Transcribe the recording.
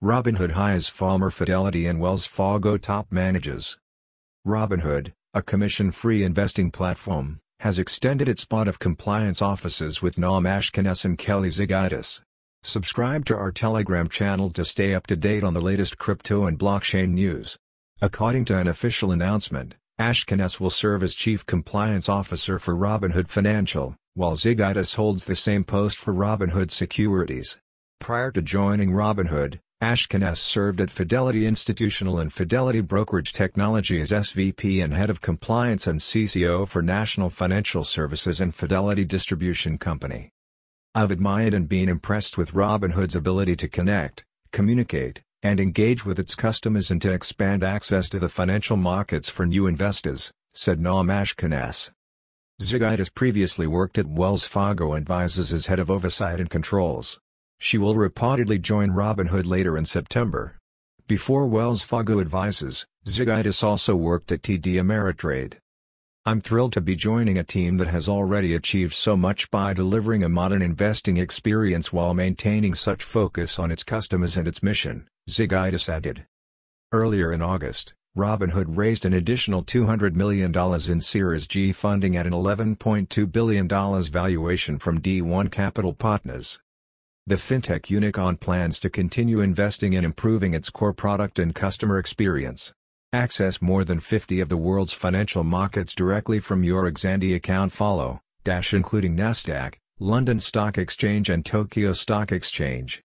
Robinhood hires former Fidelity and Wells Fargo top managers. Robinhood, a commission-free investing platform, has extended its board of compliance officers with Noam Ashkenas and Kelly Zygaitis. Subscribe to our Telegram channel to stay up to date on the latest crypto and blockchain news. According to an official announcement, Ashkenas will serve as Chief Compliance Officer for Robinhood Financial, while Zygaitis holds the same post for Robinhood Securities. Prior to joining Robinhood, Ashkenas served at Fidelity Institutional and Fidelity Brokerage Technology as SVP and Head of Compliance and CCO for National Financial Services and Fidelity Distribution Company. I've admired and been impressed with Robinhood's ability to connect, communicate, and engage with its customers and to expand access to the financial markets for new investors, said Noam Ashkenas. Zygaitis previously worked at Wells Fargo Advisors as Head of Oversight and Controls. She will reportedly join Robinhood later in September. Before Wells Fargo Advisors, Zygaitis also worked at TD Ameritrade. I'm thrilled to be joining a team that has already achieved so much by delivering a modern investing experience while maintaining such focus on its customers and its mission, Zygaitis added. Earlier in August, Robinhood raised an additional $200 million in Series G funding at an $11.2 billion valuation from D1 Capital Partners. The fintech unicorn plans to continue investing in improving its core product and customer experience. Access more than 50 of the world's financial markets directly from your Xandi account including Nasdaq, London Stock Exchange and Tokyo Stock Exchange.